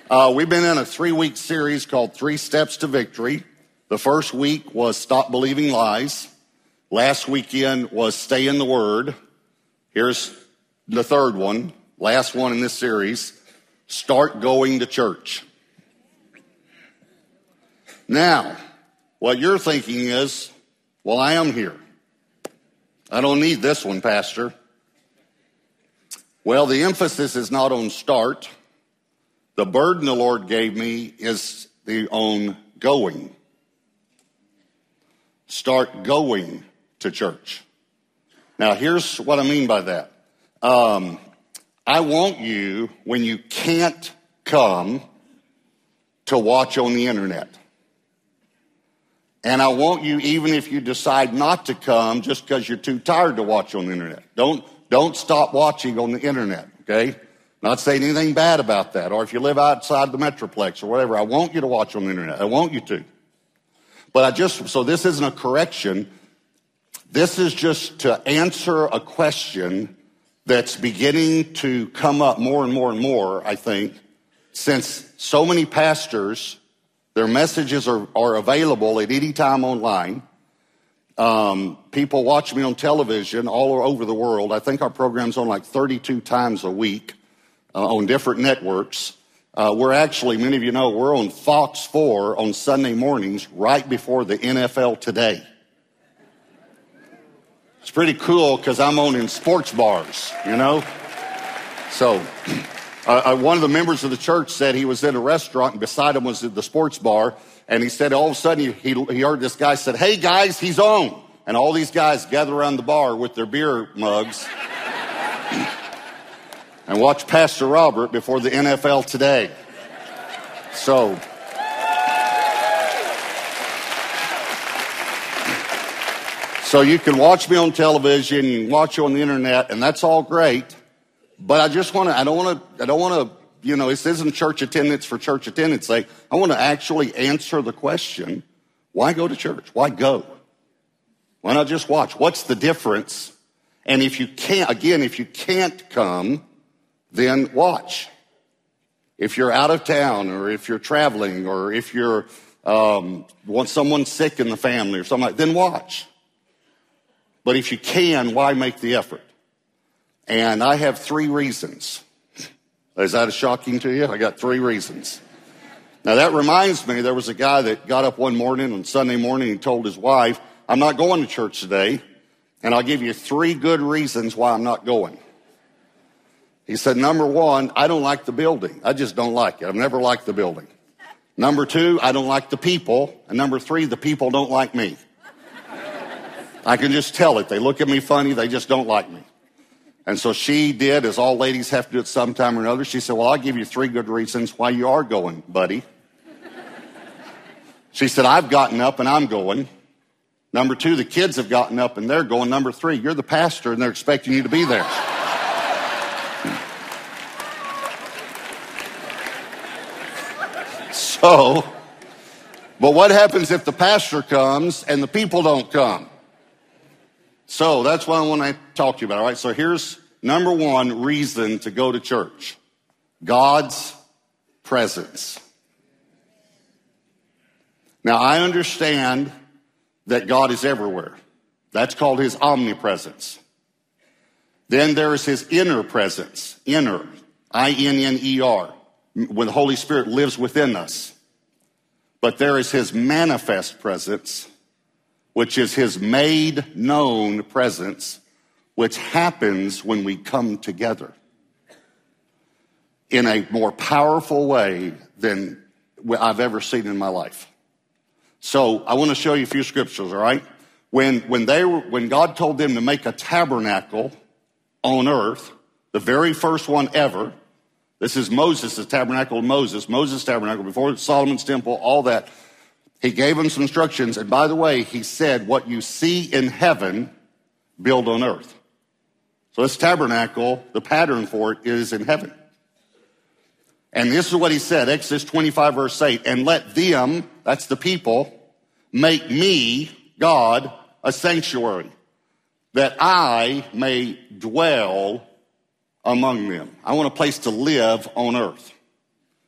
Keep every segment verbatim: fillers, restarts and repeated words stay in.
Uh, we've been in a three-week series called Three Steps to Victory. The first week was Stop Believing Lies. Last weekend was Stay in the Word. Here's the third one, last one in this series, Start Going to Church. Now, what you're thinking is, well, I am here. I don't need this one, Pastor. Well, the emphasis is not on start. The burden the Lord gave me is the on going. Start going to church. Now, here's what I mean by that. Um, I want you, when you can't come, to watch on the internet. And I want you, even if you decide not to come just because you're too tired to watch on the internet. Don't, don't stop watching on the internet, okay? Not saying anything bad about that. Or if you live outside the Metroplex or whatever, I want you to watch on the internet. I want you to. But I just, so this isn't a correction. This is just to answer a question that's beginning to come up more and more and more, I think, since so many pastors, their messages are, are available at any time online. Um, people watch me on television all over the world. I think our program's on like thirty-two times a week. Uh, on different networks. Uh, we're actually, many of you know, we're on Fox four on Sunday mornings right before the N F L Today. It's pretty cool because I'm on in sports bars, you know? So uh, one of the members of the church said he was in a restaurant and beside him was the sports bar. And he said all of a sudden he, he heard this guy said, "Hey guys, he's on." And all these guys gather around the bar with their beer mugs and watch Pastor Robert before the N F L Today. So, so you can watch me on television, you can watch you on the internet, and that's all great. But I just want to, I don't want to, I don't want to, you know, this isn't church attendance for church attendance sake. I want to actually answer the question, why go to church? Why go? Why not just watch? What's the difference? And if you can't, again, if you can't come, then watch. If you're out of town or if you're traveling or if you're um, want someone sick in the family or something like that, then watch. But if you can, why make the effort? And I have three reasons. Is that shocking to you? I got three reasons. Now that reminds me, there was a guy that got up one morning on Sunday morning and told his wife, "I'm not going to church today, and I'll give you three good reasons why I'm not going." He said, number one, I don't like the building. I just don't like it. I've never liked the building. Number two, I don't like the people. And number three, the people don't like me. I can just tell it. They look at me funny. They just don't like me. And so she did, as all ladies have to do at some time or another. She said, "Well, I'll give you three good reasons why you are going, buddy." She said, "I've gotten up and I'm going. Number two, the kids have gotten up and they're going. Number three, you're the pastor and they're expecting you to be there." So, but what happens if the pastor comes and the people don't come? So that's what I want to talk to you about, all right? So here's number one reason to go to church. God's presence. Now, I understand that God is everywhere. That's called his omnipresence. Then there is his inner presence, inner, I N N E R, when the Holy Spirit lives within us. But there is his manifest presence, which is his made known presence, which happens when we come together in a more powerful way than I've ever seen in my life. So I want to show you a few scriptures, all right? When, when, they were, when God told them to make a tabernacle on earth, the very first one ever, this is Moses, the tabernacle of Moses, Moses' tabernacle, before Solomon's temple, all that. He gave them some instructions. And by the way, he said, what you see in heaven, build on earth. So this tabernacle, the pattern for it is in heaven. And this is what he said, Exodus twenty-five, verse eight, "And let them," that's the people, "make me, God, a sanctuary, that I may dwell among them." I want a place to live on earth.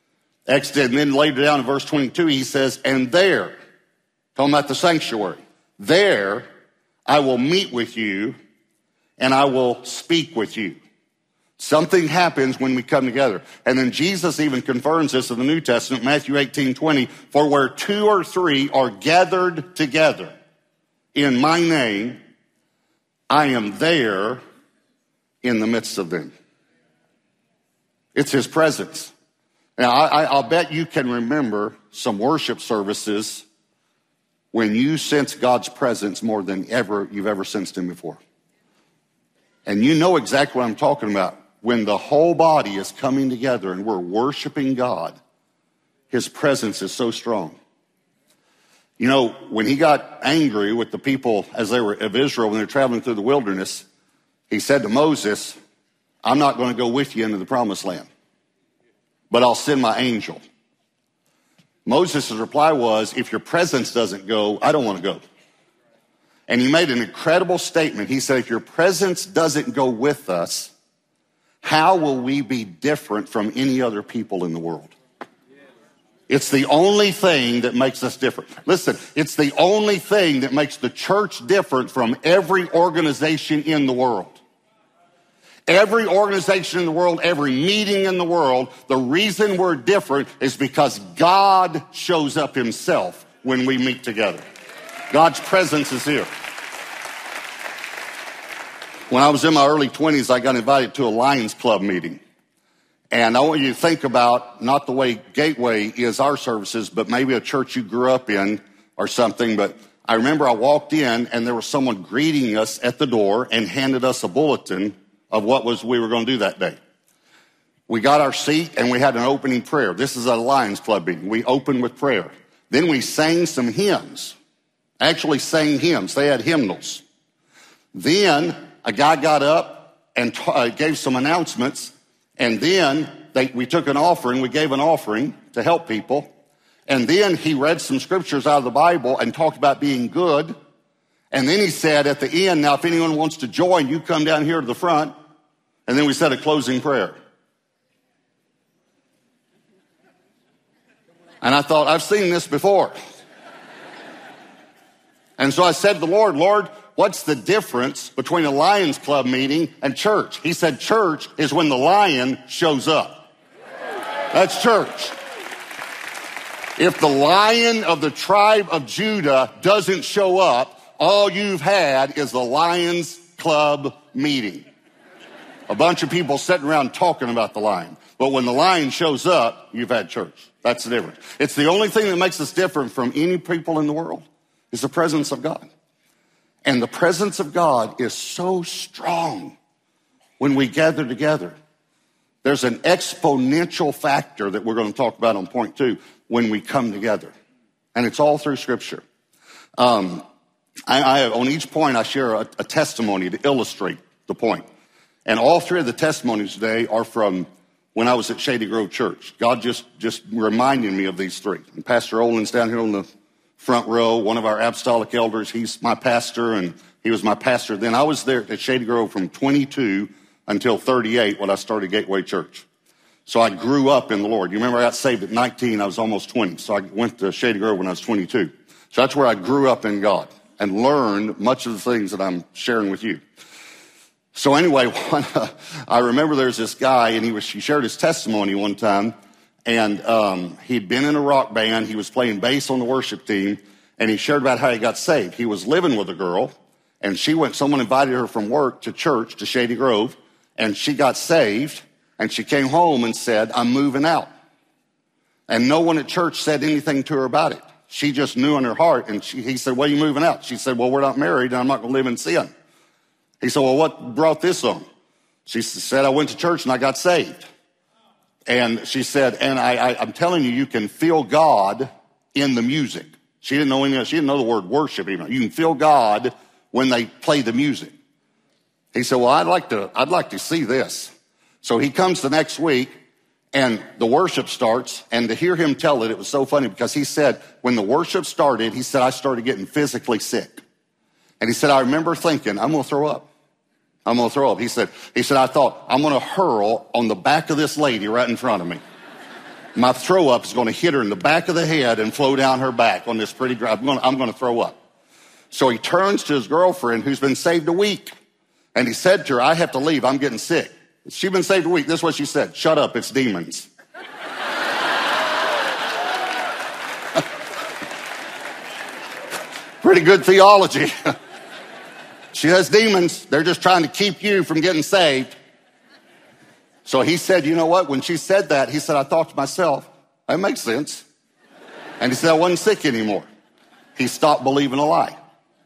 Exodus, and then later down in verse twenty-two, he says, and there, talking about the sanctuary, there I will meet with you and I will speak with you. Something happens when we come together. And then Jesus even confirms this in the New Testament, Matthew eighteen twenty, for where two or three are gathered together in my name, I am there in the midst of them. It's his presence. Now, I, I'll bet you can remember some worship services when you sense God's presence more than ever you've ever sensed him before. And you know exactly what I'm talking about. When the whole body is coming together and we're worshiping God, his presence is so strong. You know, when he got angry with the people as they were of Israel when they were traveling through the wilderness, he said to Moses, I'm not going to go with you into the promised land, but I'll send my angel. Moses' reply was, if your presence doesn't go, I don't want to go. And he made an incredible statement. He said, if your presence doesn't go with us, how will we be different from any other people in the world? It's the only thing that makes us different. Listen, it's the only thing that makes the church different from every organization in the world. Every organization in the world, every meeting in the world, the reason we're different is because God shows up himself when we meet together. God's presence is here. When I was in my early twenties, I got invited to a Lions Club meeting. And I want you to think about not the way Gateway is our services, but maybe a church you grew up in or something. But I remember I walked in and there was someone greeting us at the door and handed us a bulletin of what was we were going to do that day. We got our seat and we had an opening prayer. This is a Lions Club meeting. We opened with prayer. Then we sang some hymns, actually sang hymns. They had hymnals. Then a guy got up and t- uh, gave some announcements. And then they, we took an offering. We gave an offering to help people. And then he read some scriptures out of the Bible and talked about being good. And then he said at the end, now if anyone wants to join, you come down here to the front. And then we said a closing prayer. And I thought, I've seen this before. And so I said to the Lord, Lord, what's the difference between a Lions Club meeting and church? He said, church is when the lion shows up. That's church. If the Lion of the tribe of Judah doesn't show up, all you've had is the Lions Club meeting. A bunch of people sitting around talking about the lion. But when the lion shows up, you've had church. That's the difference. It's the only thing that makes us different from any people in the world is the presence of God. And the presence of God is so strong when we gather together. There's an exponential factor that we're going to talk about on point two when we come together. And it's all through Scripture. Um, I, I, on each point, I share a, a testimony to illustrate the point. And all three of the testimonies today are from when I was at Shady Grove Church. God just, just reminded me of these three. And Pastor Olin's down here on the front row, one of our apostolic elders. He's my pastor, and he was my pastor then. I was there at Shady Grove from twenty-two until thirty-eight when I started Gateway Church. So I grew up in the Lord. You remember I got saved at nineteen. I was almost twenty. So I went to Shady Grove when I was twenty-two. So that's where I grew up in God and learned much of the things that I'm sharing with you. So anyway, one, uh, I remember there's this guy, and he was he shared his testimony one time. And um, he'd been in a rock band. He was playing bass on the worship team. And he shared about how he got saved. He was living with a girl. And she went, someone invited her from work to church, to Shady Grove. And she got saved. And she came home and said, I'm moving out. And no one at church said anything to her about it. She just knew in her heart. And she, he said, well, are you moving out? She said, well, we're not married and I'm not going to live in sin. He said, well, what brought this on? She said, I went to church and I got saved. And she said, and I, I, I'm telling you, you can feel God in the music. She didn't know any, she didn't know the word worship even. You can feel God when they play the music. He said, well, I'd like to, I'd like to see this. So he comes the next week and the worship starts, and to hear him tell it, it was so funny because he said, when the worship started, he said, I started getting physically sick. And he said, I remember thinking, I'm going to throw up. I'm going to throw up. He said, he said, I thought, I'm going to hurl on the back of this lady right in front of me. my throw up is going to hit her in the back of the head and flow down her back on this pretty drive. I'm going to, I'm going to throw up. So he turns to his girlfriend who's been saved a week. And he said to her, I have to leave. I'm getting sick. She's been saved a week. This is what she said. Shut up. It's demons. Pretty good theology. She has demons. They're just trying to keep you from getting saved. So he said, you know what? When she said that, he said, I thought to myself, that makes sense. And he said, I wasn't sick anymore. He stopped believing a lie.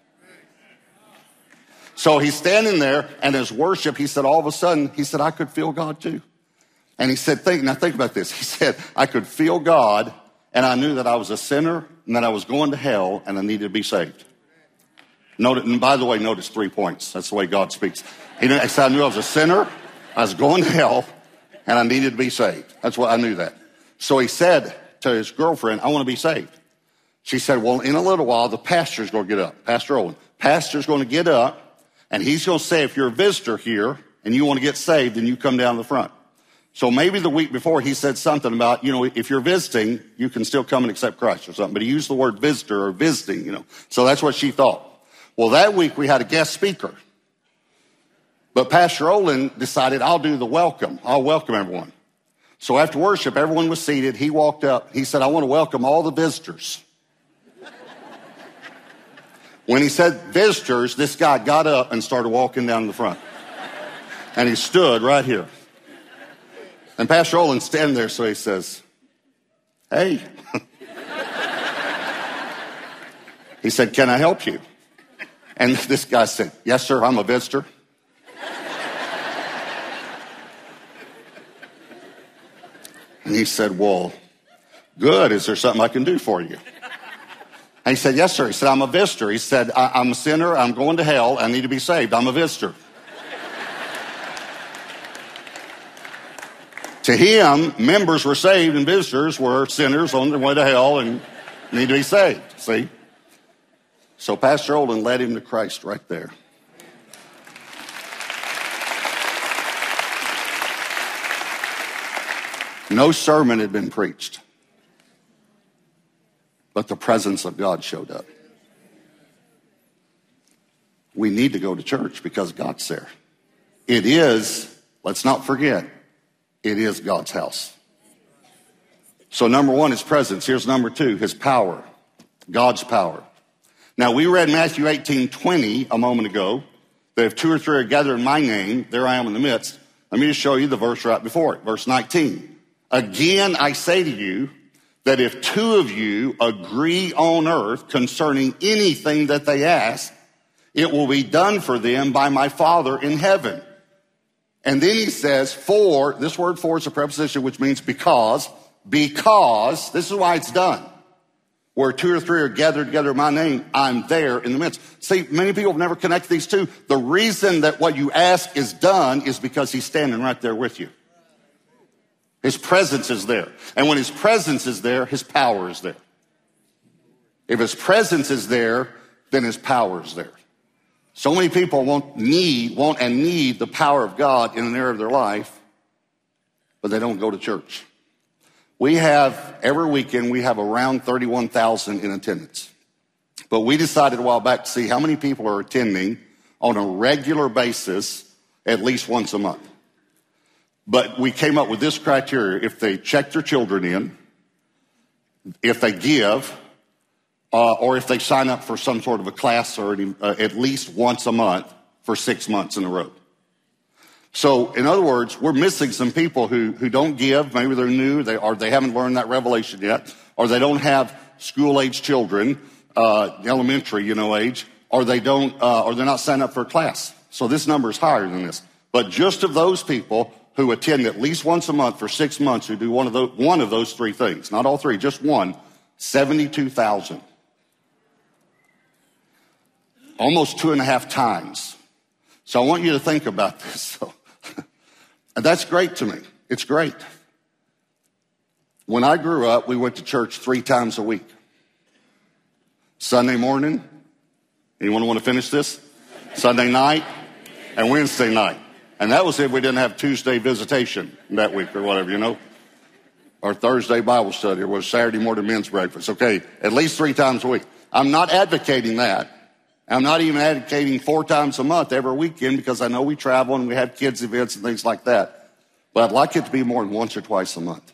So he's standing there, and his worship, he said, all of a sudden, he said, I could feel God too. And he said, think, now think about this. He said, I could feel God, and I knew that I was a sinner, and that I was going to hell, and I needed to be saved. Notice, and by the way, notice three points. That's the way God speaks. He said, I knew I was a sinner, I was going to hell, and I needed to be saved. That's what I knew that. So he said to his girlfriend, I want to be saved. She said, well, in a little while, the pastor's going to get up. Pastor Owen. Pastor's going to get up, and he's going to say, if you're a visitor here and you want to get saved, then you come down the front. So maybe the week before he said something about, you know, if you're visiting, you can still come and accept Christ or something. But he used the word visitor or visiting, you know. So that's what she thought. Well, that week we had a guest speaker. But Pastor Olin decided, I'll do the welcome. I'll welcome everyone. So after worship, everyone was seated. He walked up. He said, I want to welcome all the visitors. When he said visitors, this guy got up and started walking down the front. And he stood right here. And Pastor Olin's standing there, so he says, hey. He said, can I help you? And this guy said, yes, sir, I'm a visitor. And he said, well, good. Is there something I can do for you? And he said, yes, sir. He said, I'm a visitor. He said, I- I'm a sinner. I'm going to hell. I need to be saved. I'm a visitor. To him, members were saved and visitors were sinners on their way to hell and need to be saved. See? So Pastor Olin led him to Christ right there. No sermon had been preached, but the presence of God showed up. We need to go to church because God's there. It is, let's not forget, it is God's house. So number one, his presence. Here's number two, his power, God's power. Now, we read Matthew eighteen twenty a moment ago, that if two or three are gathered in my name, there I am in the midst. Let me just show you the verse right before it, verse nineteen. Again, I say to you that if two of you agree on earth concerning anything that they ask, it will be done for them by my Father in heaven. And then he says, for, this word for is a preposition which means because, because, this is why it's done. Where two or three are gathered together in my name, I'm there in the midst. See, many people have never connected these two. The reason that what you ask is done is because he's standing right there with you. His presence is there. And when his presence is there, his power is there. If his presence is there, then his power is there. So many people won't need, want and need the power of God in an area of their life, but they don't go to church. We have, every weekend, we have around thirty-one thousand in attendance. But we decided a while back to see how many people are attending on a regular basis at least once a month. But we came up with this criteria. If they check their children in, if they give, uh, or if they sign up for some sort of a class or any, uh, at least once a month for six months in a row. So, in other words, we're missing some people who, who don't give. Maybe they're new, they, or they haven't learned that revelation yet, or they don't have school-age children, uh, elementary, you know, age, or they don't, uh, or they're not signed up for a class. So this number is higher than this. But just of those people who attend at least once a month for six months, who do one of those, one of those three things, not all three, just one, seventy-two thousand. Almost two and a half times. So I want you to think about this. So, that's great to me. It's great. When I grew up, we went to church three times a week. Sunday morning. Anyone want to finish this? Sunday night and Wednesday night. And that was if we didn't have Tuesday visitation that week or whatever, you know. or Thursday Bible study, or was Saturday morning men's breakfast. Okay, at least three times a week. I'm not advocating that. I'm not even advocating four times a month every weekend, because I know we travel and we have kids events and things like that. But I'd like it to be more than once or twice a month.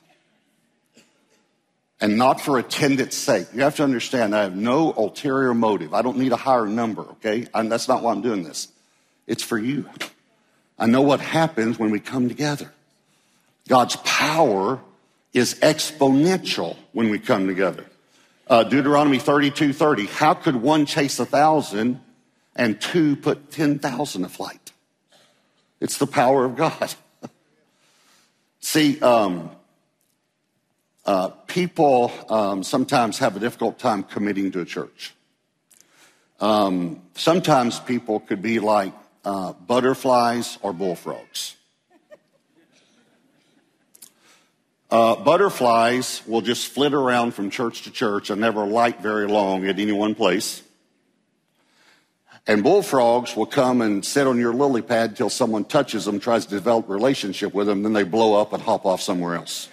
And not for attendance sake. You have to understand, I have no ulterior motive. I don't need a higher number, okay? And that's not why I'm doing this. It's for you. I know what happens when we come together. God's power is exponential when we come together. Uh, Deuteronomy thirty-two thirty, how could one chase a thousand and two put ten thousand to flight? It's the power of God. See, um, uh, people um, sometimes have a difficult time committing to a church. Um, sometimes people could be like uh, butterflies or bullfrogs. Uh, butterflies will just flit around from church to church and never light very long at any one place. And bullfrogs will come and sit on your lily pad until someone touches them, tries to develop a relationship with them, then they blow up and hop off somewhere else.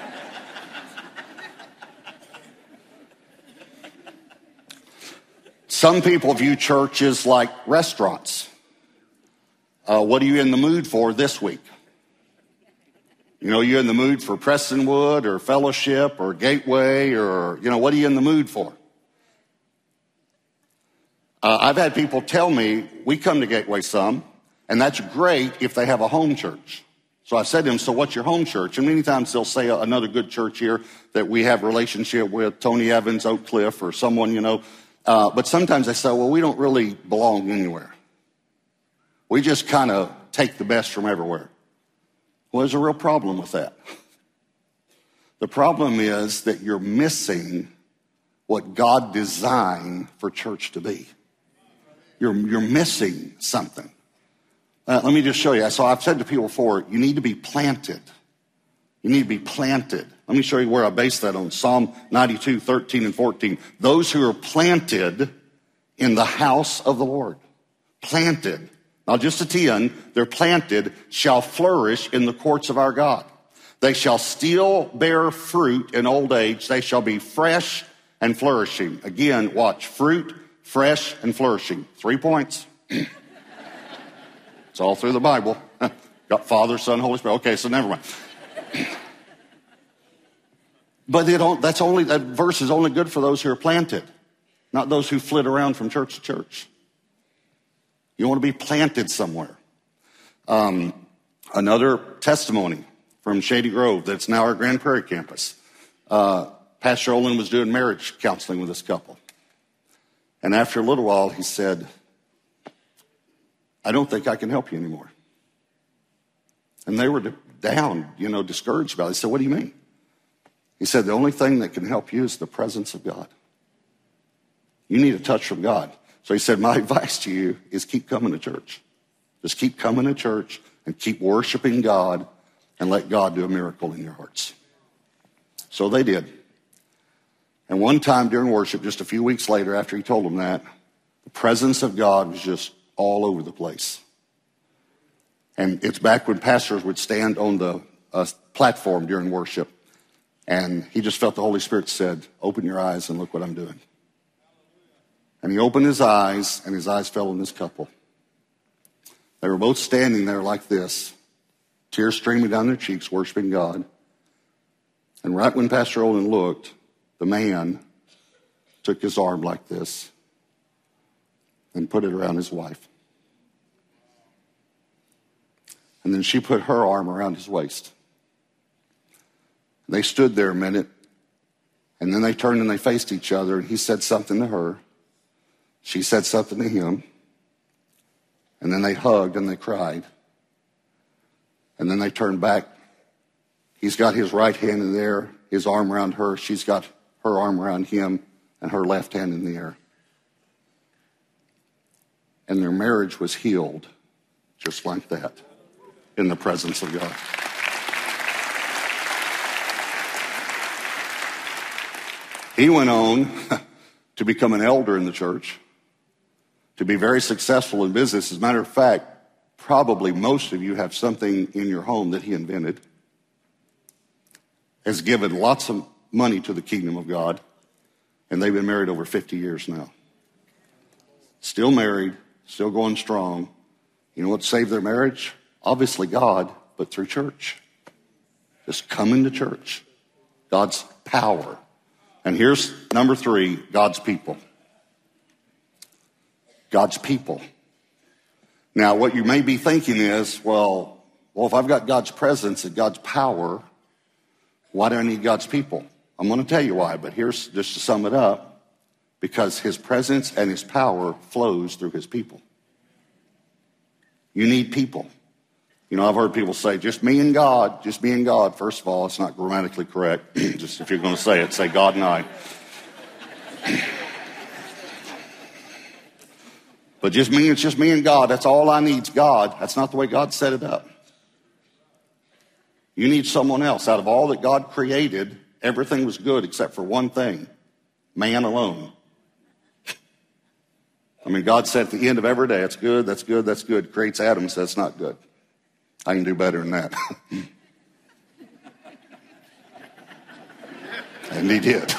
Some people view churches like restaurants. Uh, what are you in the mood for this week? You know, you're in the mood for Prestonwood or Fellowship or Gateway, or, you know, what are you in the mood for? Uh, I've had people tell me, we come to Gateway some, and that's great if they have a home church. So I said to them, so what's your home church? And many times they'll say another good church here that we have a relationship with, Tony Evans, Oak Cliff, or someone, you know. Uh, but sometimes they say, well, we don't really belong anywhere. We just kind of take the best from everywhere. Well, there's a real problem with that. The problem is that you're missing what God designed for church to be. You're, you're missing something. Uh, let me just show you. So I've said to people before, you need to be planted. You need to be planted. Let me show you where I base that on. Psalm ninety-two, thirteen and fourteen. Those who are planted in the house of the Lord. Planted. Not just a ten, they're planted, shall flourish in the courts of our God. They shall still bear fruit in old age. They shall be fresh and flourishing. Again, watch. Fruit, fresh, and flourishing. Three points. It's all through the Bible. Got Father, Son, Holy Spirit. Okay, so never mind. But they don't, that's only, that verse is only good for those who are planted, not those who flit around from church to church. You want to be planted somewhere. Um, another testimony from Shady Grove that's now our Grand Prairie campus. Uh, Pastor Olin was doing marriage counseling with this couple. And after a little while, he said, I don't think I can help you anymore. And they were down, you know, discouraged about it. He said, what do you mean? He said, the only thing that can help you is the presence of God. You need a touch from God. So he said, my advice to you is keep coming to church. Just keep coming to church and keep worshiping God and let God do a miracle in your hearts. So they did. And one time during worship, just a few weeks later after he told them that, the presence of God was just all over the place. And it's back when pastors would stand on the uh, platform during worship. And he just felt the Holy Spirit said, open your eyes and look what I'm doing. And he opened his eyes, and his eyes fell on this couple. They were both standing there like this, tears streaming down their cheeks, worshiping God. And right when Pastor Olin looked, the man took his arm like this and put it around his wife. And then she put her arm around his waist. They stood there a minute, and then they turned and they faced each other, and he said something to her. She said something to him. And then they hugged and they cried. And then they turned back. He's got his right hand in there, his arm around her. She's got her arm around him and her left hand in the air. And their marriage was healed just like that in the presence of God. He went on to become an elder in the church, to be very successful in business. As a matter of fact, probably most of you have something in your home that he invented. has given lots of money to the kingdom of God, and they've been married over fifty years now. Still married, still going strong. You know what saved their marriage? Obviously God, but through church. Just coming to church. God's power. And here's number three, God's people. God's people. Now, what you may be thinking is, well, well, if I've got God's presence and God's power, why do I need God's people? I'm going to tell you why, but here's just to sum it up. Because his presence and his power flows through his people. You need people. You know, I've heard people say, just me and God, just me and God. First of all, it's not grammatically correct. Just if you're going to say it, say God and I. But just me, it's just me and God. That's all I need is God. That's not the way God set it up. You need someone else. Out of all that God created, everything was good except for one thing, man alone. I mean, God said at the end of every day, that's good, that's good, that's good. Creates Adam, says that's not good. I can do better than that. And he did.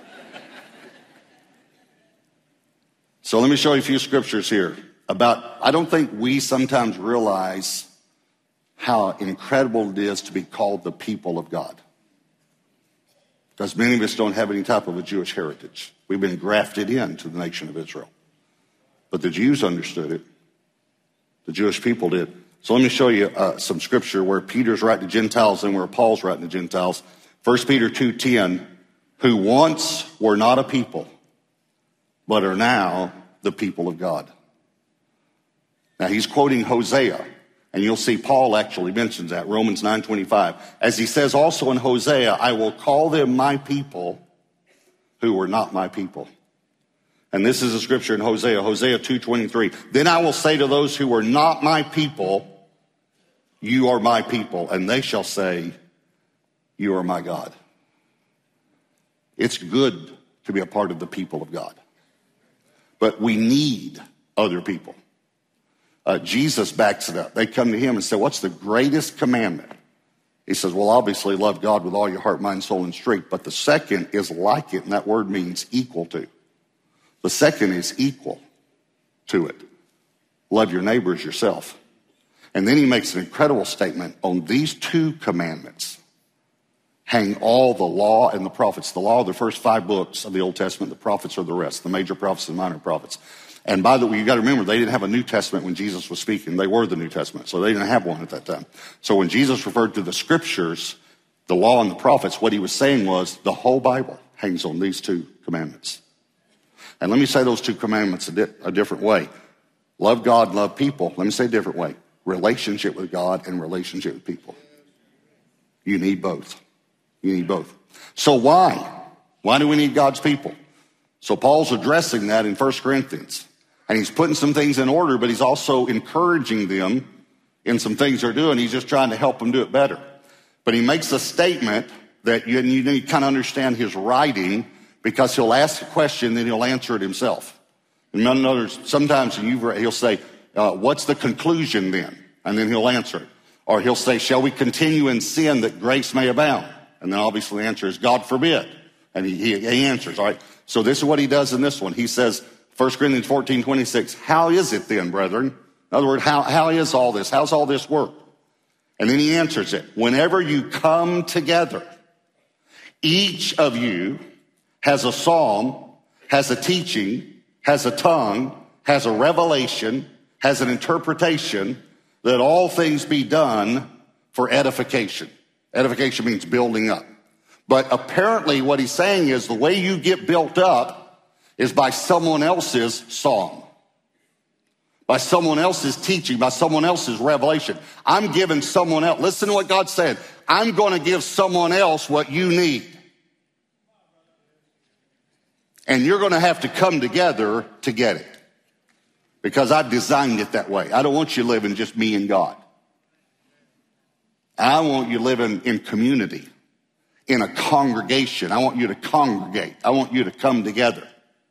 So let me show you a few scriptures here about, I don't think we sometimes realize how incredible it is to be called the people of God. Because many of us don't have any type of a Jewish heritage. We've been grafted into the nation of Israel. But the Jews understood it. The Jewish people did. So let me show you uh, some scripture where Peter's writing to Gentiles and where Paul's writing to Gentiles. First Peter two ten, who once were not a people, but are now the people of God. Now he's quoting Hosea, and you'll see Paul actually mentions that, Romans nine twenty-five. As he says also in Hosea, I will call them my people who were not my people. And this is a scripture in Hosea, Hosea two twenty-three. Then I will say to those who are not my people, you are my people. And they shall say, you are my God. It's good to be a part of the people of God. But we need other people. Uh, Jesus backs it up. They come to him and say, what's the greatest commandment? He says, well, obviously love God with all your heart, mind, soul, and strength. But the second is like it, and that word means equal to. The second is equal to it. Love your neighbor as yourself. And then he makes an incredible statement on these two commandments. Hang all the law and the prophets. The law are the first five books of the Old Testament. The prophets are the rest, the major prophets and minor prophets. And by the way, you got to remember, they didn't have a New Testament when Jesus was speaking. They were the New Testament, so they didn't have one at that time. So when Jesus referred to the scriptures, the law and the prophets, what he was saying was the whole Bible hangs on these two commandments. And let me say those two commandments a, di- a different way. Love God, love people. Let me say a different way. Relationship with God and relationship with people. You need both. You need both. So why? Why do we need God's people? So Paul's addressing that in First Corinthians. And he's putting some things in order, but he's also encouraging them in some things they're doing. He's just trying to help them do it better. But he makes a statement that you, you need to kind of understand his writing, because he'll ask a question, then he'll answer it himself. And in others, sometimes he'll say, uh, what's the conclusion then? And then he'll answer it. Or he'll say, shall we continue in sin that grace may abound? And then obviously the answer is, God forbid. And he, he, he answers, all right? So this is what he does in this one. He says, First Corinthians fourteen twenty-six, how is it then, brethren? In other words, how, how is all this? How's all this work? And then he answers it. Whenever you come together, each of you has a psalm, has a teaching, has a tongue, has a revelation, has an interpretation, that all things be done for edification. Edification means building up. But apparently what he's saying is the way you get built up is by someone else's psalm, by someone else's teaching, by someone else's revelation. I'm giving someone else, listen to what God said, I'm going to give someone else what you need. And you're going to have to come together to get it. Because I've designed it that way. I don't want you living just me and God. I want you living in community, in a congregation. I want you to congregate. I want you to come together.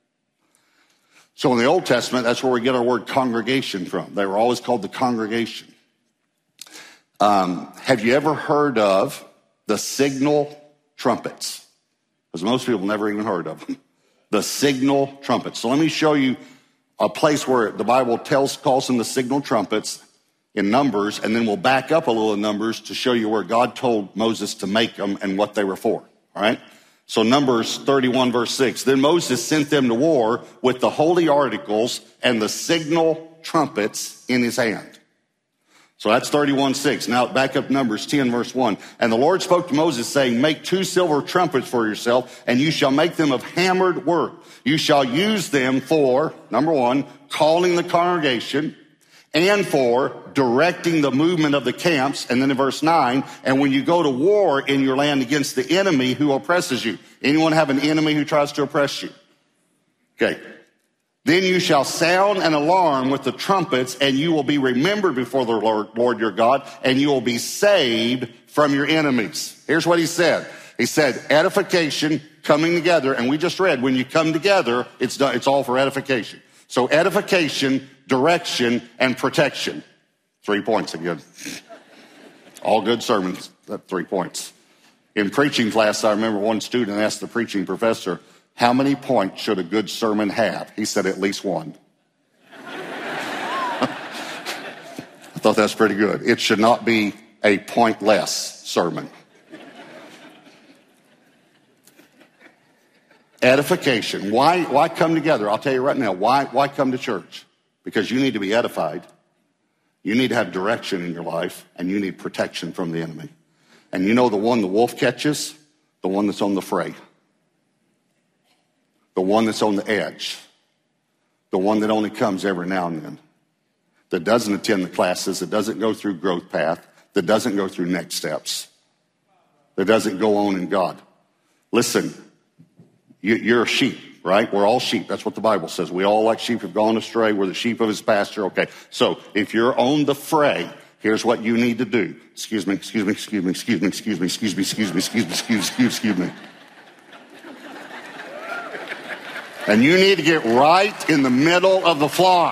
So in the Old Testament, that's where we get our word congregation from. They were always called the congregation. Um, have you ever heard of the signal trumpets, because most people never even heard of them. The signal trumpets. So let me show you a place where the Bible tells calls them the signal trumpets in Numbers, and then we'll back up a little in Numbers to show you where God told Moses to make them and what they were for. All right? So Numbers thirty-one, verse six. Then Moses sent them to war with the holy articles and the signal trumpets in his hand. So that's thirty-one, six. Now back up Numbers ten, verse one. And the Lord spoke to Moses, saying, make two silver trumpets for yourself, and you shall make them of hammered work. You shall use them for, number one, calling the congregation, and for directing the movement of the camps. And then in verse nine, and when you go to war in your land against the enemy who oppresses you. Anyone have an enemy who tries to oppress you? Okay. Then you shall sound an alarm with the trumpets, and you will be remembered before the Lord, Lord your God, and you will be saved from your enemies. Here's what he said. He said, edification, coming together. And we just read, when you come together, it's done, it's all for edification. So edification, direction, and protection. Three points again. All good sermons, that three points. In preaching class, I remember one student asked the preaching professor, how many points should a good sermon have? He said at least one. I thought that's pretty good. It should not be a pointless sermon. Edification. Why, why come together? I'll tell you right now. Why, why come to church? Because you need to be edified. You need to have direction in your life, and you need protection from the enemy. And you know the one the wolf catches? The one that's on the fray. The one that's on the edge. The one that only comes every now and then. That doesn't attend the classes. That doesn't go through growth path. That doesn't go through next steps. That doesn't go on in God. Listen, you, you're a sheep, right? We're all sheep. That's what the Bible says. We all like sheep have gone astray. We're the sheep of his pasture. Okay, so if you're on the fray, here's what you need to do. Excuse me, excuse me, excuse me, excuse me, excuse me, excuse me, excuse me, excuse me, excuse me, excuse me, excuse me. And you need to get right in the middle of the flock.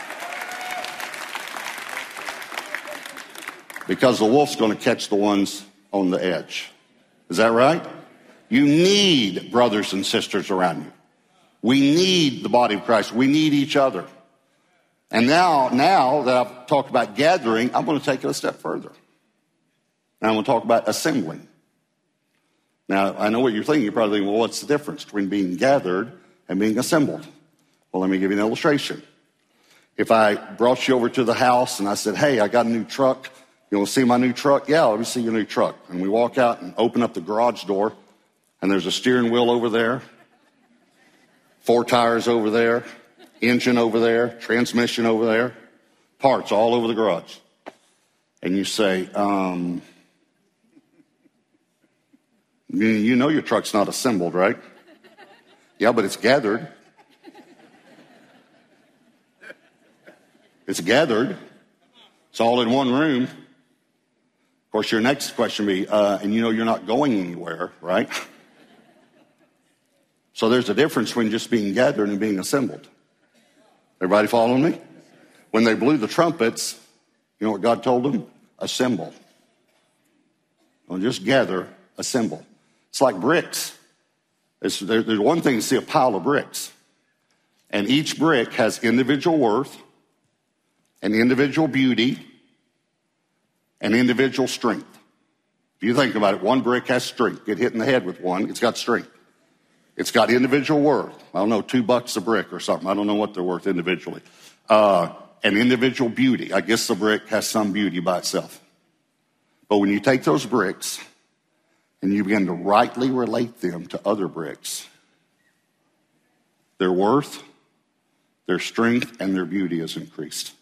Because the wolf's going to catch the ones on the edge. Is that right? You need brothers and sisters around you. We need the body of Christ. We need each other. And now, now that I've talked about gathering, I'm going to take it a step further. Now I'm going to talk about assembling. Now, I know what you're thinking. You're probably thinking, well, what's the difference between being gathered and being assembled? Well, let me give you an illustration. If I brought you over to the house and I said, hey, I got a new truck. You want to see my new truck? Yeah, let me see your new truck. And we walk out and open up the garage door, and there's a steering wheel over there, four tires over there, engine over there, transmission over there, parts all over the garage. And you say, um, you, you know your truck's not assembled, right? Yeah, but it's gathered. It's gathered. It's all in one room. Of course, your next question would be, uh, and you know you're not going anywhere, right? So there's a difference between just being gathered and being assembled. Everybody following me? When they blew the trumpets, you know what God told them? Assemble. Don't just gather, assemble. It's like bricks. It's, there, there's one thing to see a pile of bricks. And each brick has individual worth, an individual beauty, and individual strength. If you think about it, one brick has strength. Get hit in the head with one, it's got strength. It's got individual worth. I don't know, two bucks a brick or something. I don't know what they're worth individually. Uh, and individual beauty. I guess the brick has some beauty by itself. But when you take those bricks and you begin to rightly relate them to other bricks, their worth, their strength, and their beauty is increased.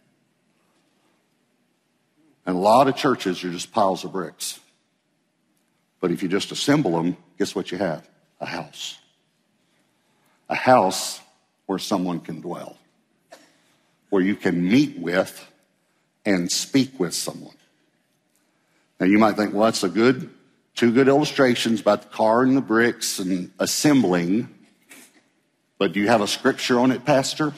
And a lot of churches are just piles of bricks. But if you just assemble them, guess what you have? A house. A house where someone can dwell. Where you can meet with and speak with someone. Now you might think, well, that's a good, two good illustrations about the car and the bricks and assembling. But do you have a scripture on it, Pastor?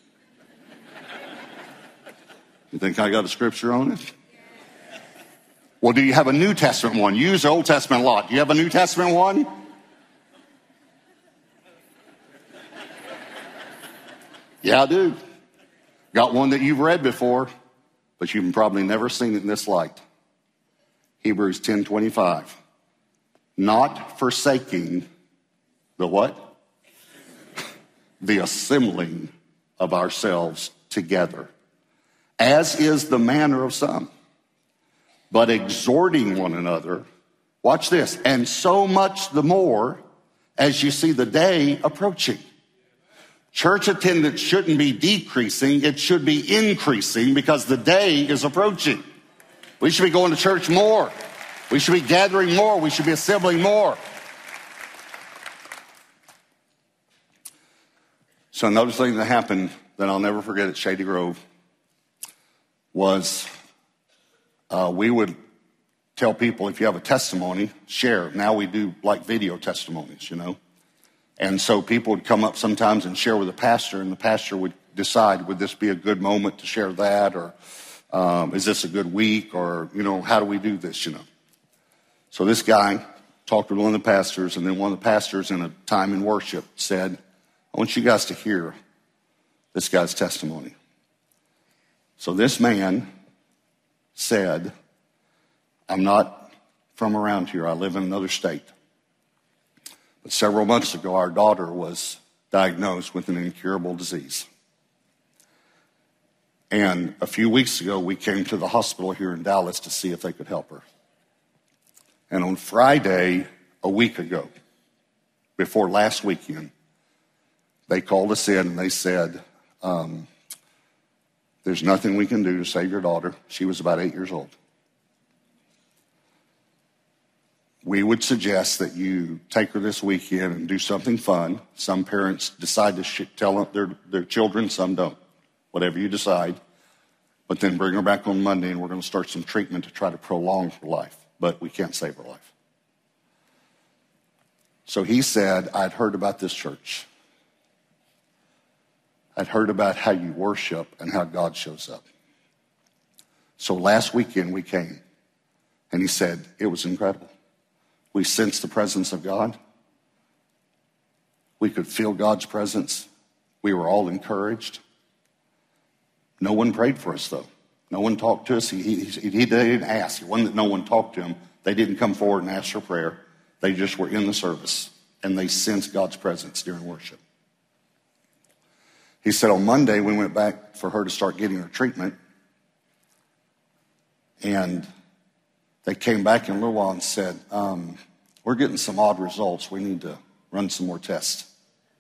You think I got a scripture on it? Well, do you have a New Testament one? You use the Old Testament a lot. Do you have a New Testament one? Yeah, I do. Got one that you've read before, but you've probably never seen it in this light. Hebrews ten twenty-five. Not forsaking the what? The assembling of ourselves together, as is the manner of some, but exhorting one another. Watch this. And so much the more as you see the day approaching. Church attendance shouldn't be decreasing. It should be increasing because the day is approaching. We should be going to church more. We should be gathering more. We should be assembling more. So another thing that happened that I'll never forget at Shady Grove was uh, we would tell people, if you have a testimony, share. Now we do like video testimonies, you know. And so people would come up sometimes and share with the pastor, and the pastor would decide, would this be a good moment to share that, or um, is this a good week, or, you know, how do we do this, you know. So this guy talked with one of the pastors, and then one of the pastors in a time in worship said, I want you guys to hear this guy's testimony. So this man said, I'm not from around here. I live in another state. But several months ago, our daughter was diagnosed with an incurable disease. And a few weeks ago, we came to the hospital here in Dallas to see if they could help her. And on Friday, a week ago, before last weekend, they called us in and they said, um, there's nothing we can do to save your daughter. She was about eight years old. We would suggest that you take her this weekend and do something fun. Some parents decide to sh- tell their, their children, some don't. Whatever you decide. But then bring her back on Monday and we're going to start some treatment to try to prolong her life. But we can't save her life. So he said, I'd heard about this church. I'd heard about how you worship and how God shows up. So last weekend we came, and he said, it was incredible. We sensed the presence of God. We could feel God's presence. We were all encouraged. No one prayed for us, though. No one talked to us. He, he, he, he didn't ask. It wasn't that no one talked to him. They didn't come forward and ask for prayer. They just were in the service, and they sensed God's presence during worship. He said on Monday, we went back for her to start getting her treatment, and they came back in a little while and said, um, we're getting some odd results. We need to run some more tests.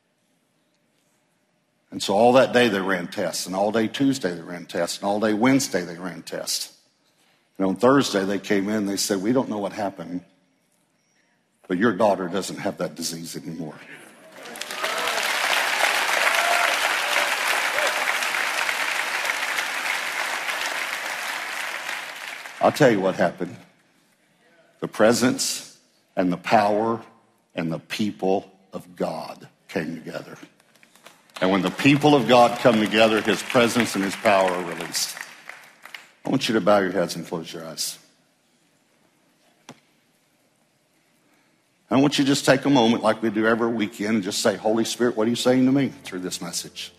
And so all that day they ran tests, and all day Tuesday they ran tests, and all day Wednesday they ran tests. And on Thursday they came in and they said, we don't know what happened, but your daughter doesn't have that disease anymore. I'll tell you what happened. The presence and the power and the people of God came together. And when the people of God come together, his presence and his power are released. I want you to bow your heads and close your eyes. I want you to just take a moment like we do every weekend and just say, Holy Spirit, what are you saying to me through this message?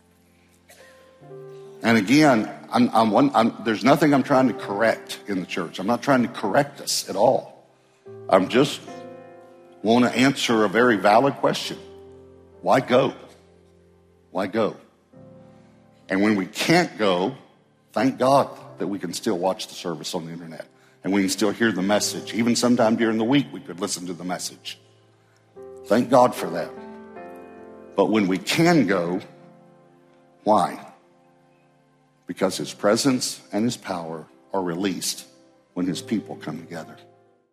And again, I'm, I'm one, I'm, there's nothing I'm trying to correct in the church. I'm not trying to correct us at all. I'm just want to answer a very valid question. Why go? Why go? And when we can't go, thank God that we can still watch the service on the internet. And we can still hear the message. Even sometime during the week, we could listen to the message. Thank God for that. But when we can go, why? Because his presence and his power are released when his people come together.